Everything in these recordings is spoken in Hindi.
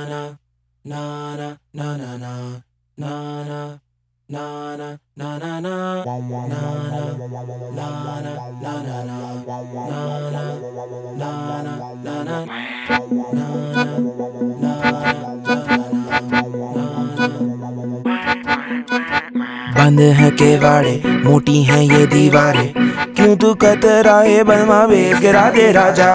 बंद है केवाड़े, मोटी हैं ये दीवारें, क्यों तू कतराए बलमा बेस गिरा दे राजा।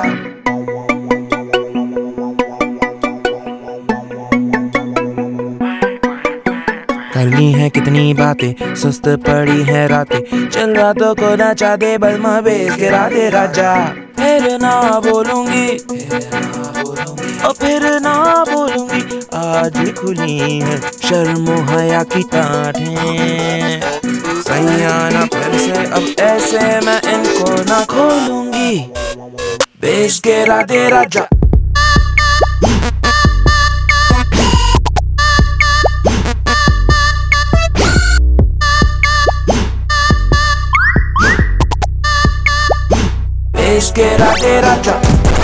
कर ली हैं कितनी बातें, सुस्त पड़ी है रातें, चल रातों को नचा दे बलमा बेस गिरा दे राजा। फिर ना बोलूंगी और फिर ना बोलूंगी, आज खुली है शर्मो हया की टाँटें। सैयाना फिर से अब ऐसे मैं इनको ना खोलूंगी, बेस गिरा दे राजा। बेस गिरा दे राजा।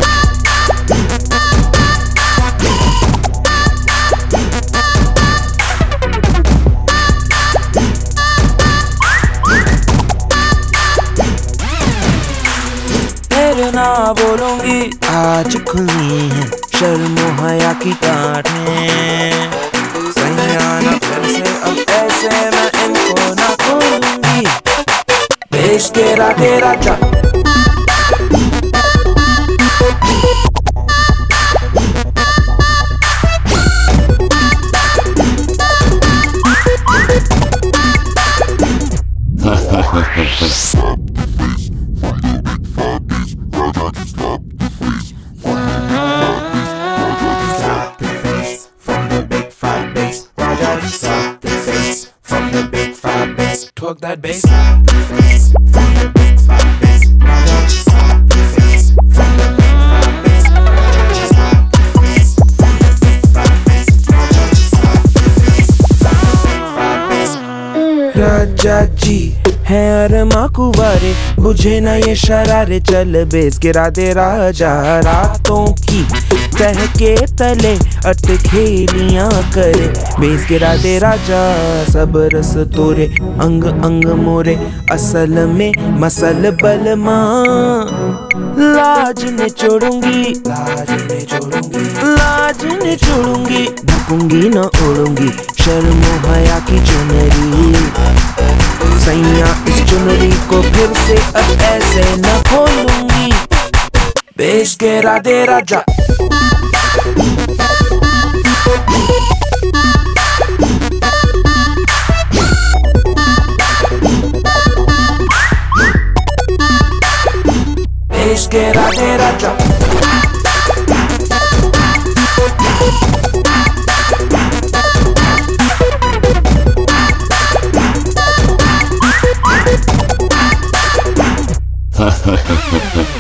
फिर ना बोलूंगी, आज खुली है शर्मो हया की टाँटें। सैयाना फिर से अब ऐसे मैं इनको ना खोलूंगी, बेस गिरा दे राजा। Talk that bass. Stop the face from the big fat bass. Raja, stop the face from the big fat bass. Raja, stop the face from the big fat bass. Raja, stop the face from the big fat bass. राजा जी है अरमा कुंवारे, बुझे ना ये शरारे, चल बेस गिरा दे राजा। रातों की तह के तले अटखेलियां करे, बेस गिरा दे राजा। सब रस तोरे अंग अंग मोरे, असल में मसल बलमा। लाज ने छोड़ूंगी, लाज ने छोड़ूंगी, लाज ने छोड़ूंगी, ढकूंगी न ओढ़ूंगी शर्मो हया की चुनरी। सैया इस चुनरी को फिर से अब ऐसे न खोलूंगी, बेस गिरा दे राजा। बेस गिरा दे राजा। Ha ha ha ha ha.